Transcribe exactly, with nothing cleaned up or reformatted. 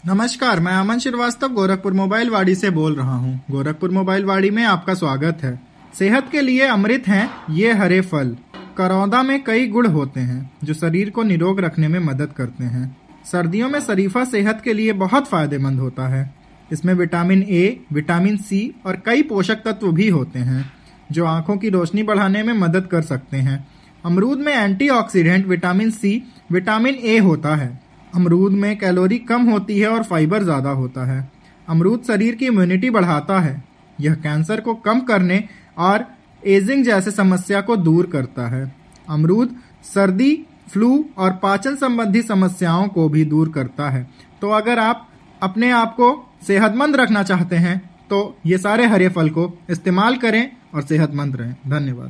नमस्कार, मैं अमन श्रीवास्तव गोरखपुर मोबाइल वाड़ी से बोल रहा हूँ। गोरखपुर मोबाइल वाड़ी में आपका स्वागत है। सेहत के लिए अमृत हैं ये हरे फल। करौंदा में कई गुण होते हैं जो शरीर को निरोग रखने में मदद करते हैं। सर्दियों में शरीफा सेहत के लिए बहुत फायदेमंद होता है। इसमें विटामिन ए, विटामिन सी और कई पोषक तत्व भी होते हैं जो आंखों की रोशनी बढ़ाने में मदद कर सकते हैं। अमरूद में antioxidant vitamin C, vitamin A होता है। अमरूद में कैलोरी कम होती है और फाइबर ज्यादा होता है। अमरूद शरीर की इम्यूनिटी बढ़ाता है। यह कैंसर को कम करने और एजिंग जैसे समस्या को दूर करता है। अमरूद सर्दी, फ्लू और पाचन संबंधी समस्याओं को भी दूर करता है। तो अगर आप अपने आप को सेहतमंद रखना चाहते हैं तो ये सारे हरे फल को इस्तेमाल करें और सेहतमंद रहें। धन्यवाद।